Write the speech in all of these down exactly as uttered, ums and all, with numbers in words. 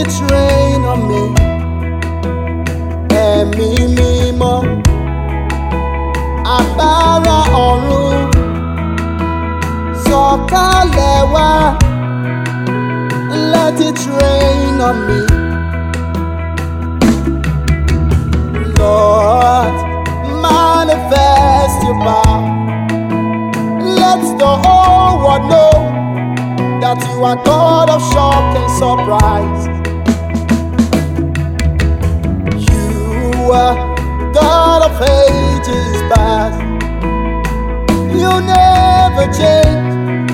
it rain on me. Ẹ̀mí mímọ́, agbára ọ̀run, sọ̀kalẹ̀ wá. Let it rain on me. Lord, manifest your power. Let the whole world know that you are God of shock and surprise. You are God of ages past. You never change.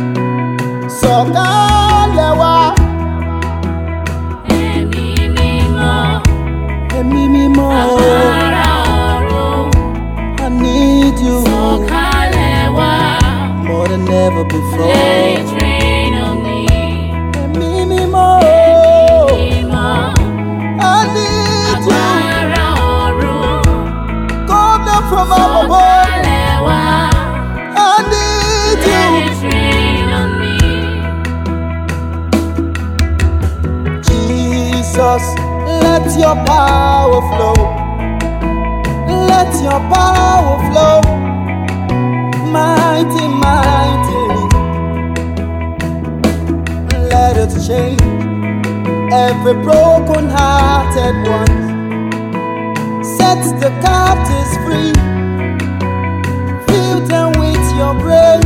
Sọ̀kalẹ̀ wá. Ẹ̀mí mímọ́, Ẹ̀mí mímọ́, agbára ọ̀run, I need you sọ̀kalẹ̀ wá. more than ever before. Let it rain on me. Ẹ̀mí mímọ́, Mímọ́, I need you. agbára ọ̀run, Come down from above. sọ̀kalẹ̀ wá. I need Let you. it rain on me. Jesus, let your power flow. Let your power flow. Mighty, mightily. Let it change every broken-hearted one. Set the captives free. Fill them with your grace.